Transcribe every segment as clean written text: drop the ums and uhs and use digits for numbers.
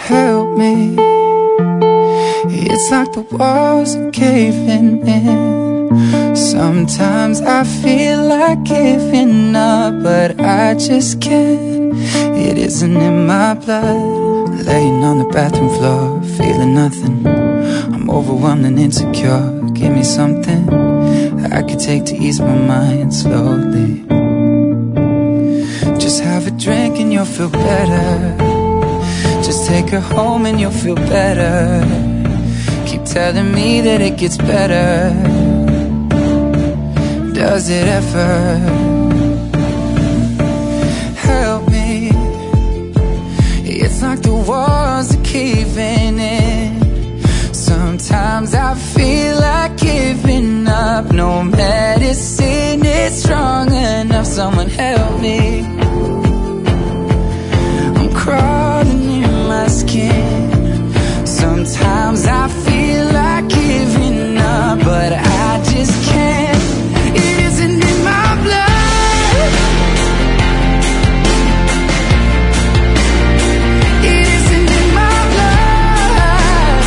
help me. It's like the walls are caving in. Sometimes I feel like giving up, but I just can't. It isn't in my blood. Laying on the bathroom floor, feeling nothing. I'm overwhelmed and insecure. Give me something I could take to ease my mind slowly. Just have a drink and you'll feel better. Just take her home and you'll feel better. Keep telling me that it gets better. Does it ever? Help me. It's like the walls are caving in. Sometimes I feel like giving up. No medicine is strong enough. Someone help me. I'm crawling in my skin. Sometimes I feel like giving up, but I just can't. It isn't in my blood. It isn't in my blood.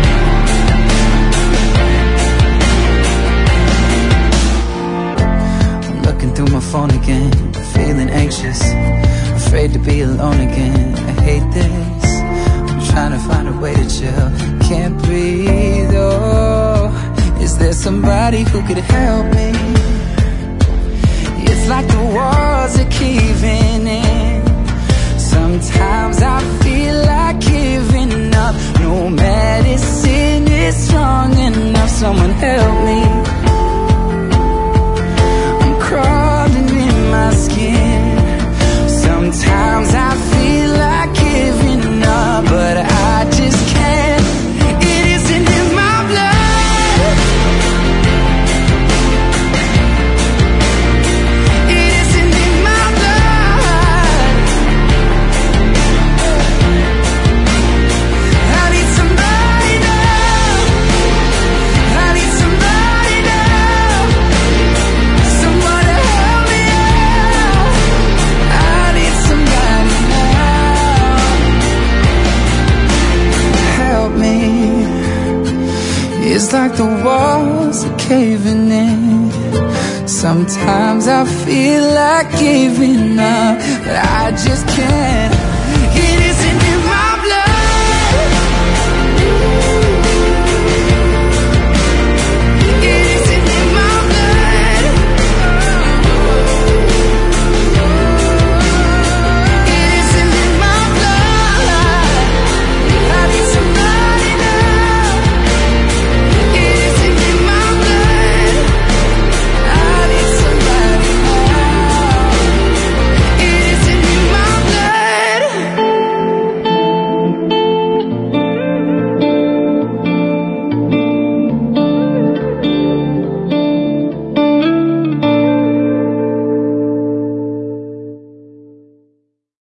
I'm looking through my phone again, feeling anxious, afraid to be alone again. I hate this. I'm trying to find a way to chill. Can't breathe, oh. Is there somebody who could help me? It's like the walls are caving in. Sometimes I feel like giving up. No medicine is strong enough. Someone help me. I'm crawling in my skin. Sometimes I feel like giving up, but I just can't. It isn't in my blood. It isn't in my blood. I need somebody now. I need somebody now. Someone to help me out. I need somebody now. Help me. It's like the walls are caving in. Sometimes I feel like giving up, but I just can't.